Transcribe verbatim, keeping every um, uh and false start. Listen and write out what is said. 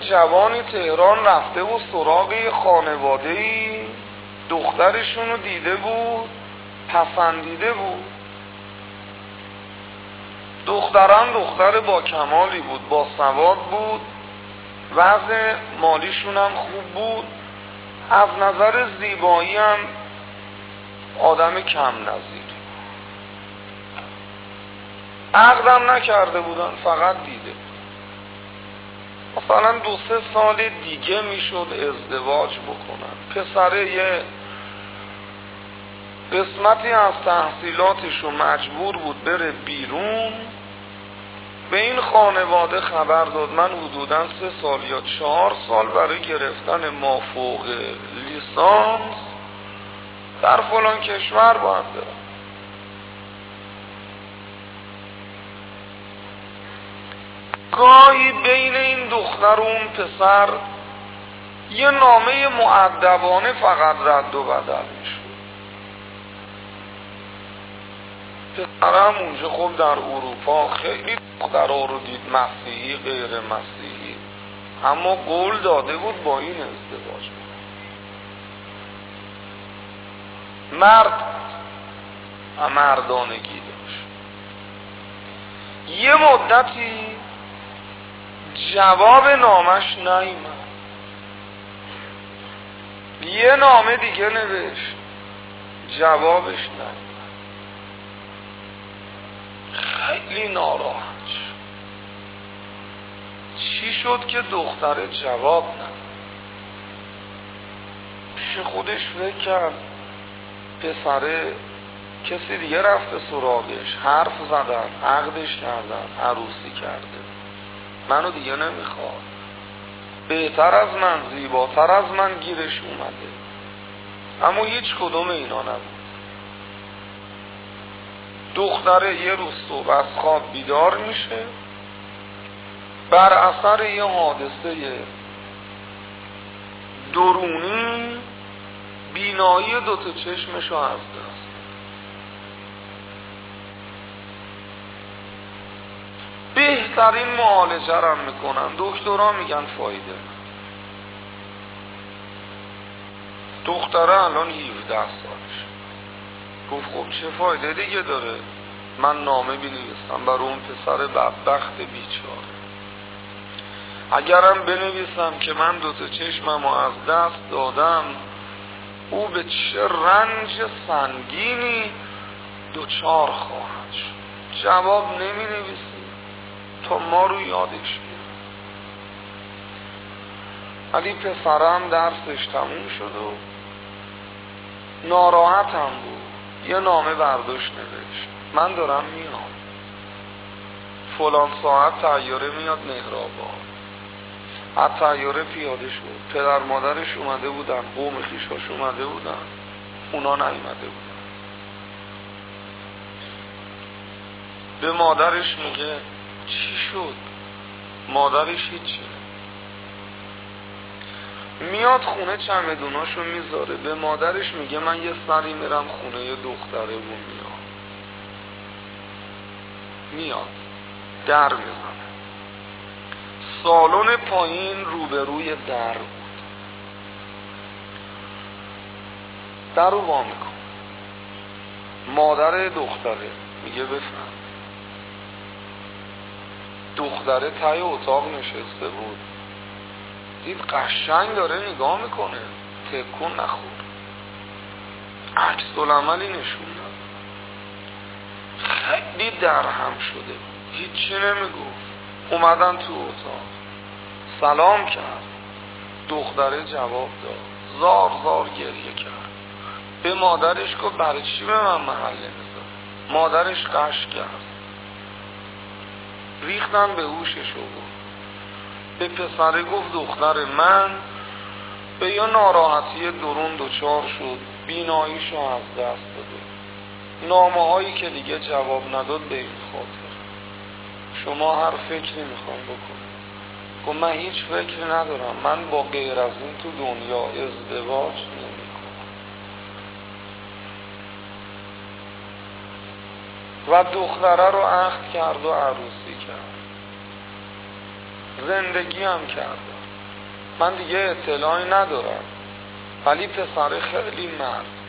جوانی تهران رفته بود سراغ خانواده‌ای، دخترشون رو دیده بود، پسندیده بود. دختران دختر با کمالی بود، با سواد بود، وضع مالیشون هم خوب بود، از نظر زیبایی هم آدم کم نظیر. عقدم نکرده بودن، فقط دیده. مثلا دو سه سال دیگه میشد ازدواج بکنن. پسره یه قسمتی از تحصیلاتشو مجبور بود بره بیرون. به این خانواده خبر داد من حدوداً سه سال یا چهار سال برای گرفتن مافوق لیسانس در فلان کشور باید برم. گاهی بین این دختر و اون پسر یه نامه مؤدبانه فقط رد و بدل میشد. پسرم اونجا خب در اروپا خیلی دخترها رو دید، مسیحی غیر مسیحی، اما قول داده بود با این ازدواج بود. مرد مردانگی داشت. یه مدتی جواب نامش نیامد. یه نامه دیگه نوشت، جوابش نیامد. خیلی ناراحت شد. چی شد که دختر جواب نداد؟ پیش خودش فکر کرد پسره کسی دیگه رفته سراغش، حرف زدن، عقدش کردن، عروسی کرده، منو دیگه نمیخواد، بهتر از من، زیباتر از من گیرش اومده. اما هیچ کدوم اینا نبود. دختره یه روز صبح از خواب بیدار میشه، بر اثر یه حادثه درونی بینایی دوتا چشمشو از دست. بهترین معالجه رو میکنن، دکترها میگن فایده. دختره الان هفده سالش. گفت خب چه فایده دیگه داره؟ من نامه بنویسم برای اون پسر بدبخت بیچاره، اگرم بنویسم که من دوتا چشممو از دست دادم، او به چه رنج سنگینی دوچار خواهد شد. جواب نمی نویسی تا ما رو یادش بیاد. ولی پسرم درسش تموم شد و ناراحتم بود. یه نامه برداشت نوشت، من دارم میام، فلان ساعت طیاره میاد مهرآباد. از طیاره پیاده شد. پدر مادرش اومده بودن، قوم خویشاش اومده بودن، اونا نیومده بودن. به مادرش میگه چی شد؟ مادرش هیچی. میاد خونه چمدوناشو میذاره، به مادرش میگه من یه سری میرم خونه یه دختره و میاد. میاد در میزنه. سالن پایین روبروی در بود. در رو وا میکن. مادر دختره میگه بفهم. دختره تای اتاق نشسته بود، دید قشنگ داره نگاه میکنه، تکون نخور، عکس العملی نشون داد. خیلی درهم شده، هیچی نمیگفت. اومدن تو اتاق، سلام کرد. دختره جواب داد، زار زار گریه کرد. به مادرش گفت برای چی به من محل نمیذاری؟ مادرش قش کرد. ریختن به هوشش بود. به پسره گفت دختر من به یه ناراحتی درون دچار شد، بیناییشو از دست داده. نامه هایی که دیگه جواب نداد به این خاطر. شما هر فکری میخوام بکنم. گفت من هیچ فکری ندارم، من با غیر از این تو دنیا ازدواج نمیکنم. و دختره رو عقد کرد و عروسی کرد. زندگی هم کرد. من دیگه اطلاعی ندارم، ولی پسر خیلی مرد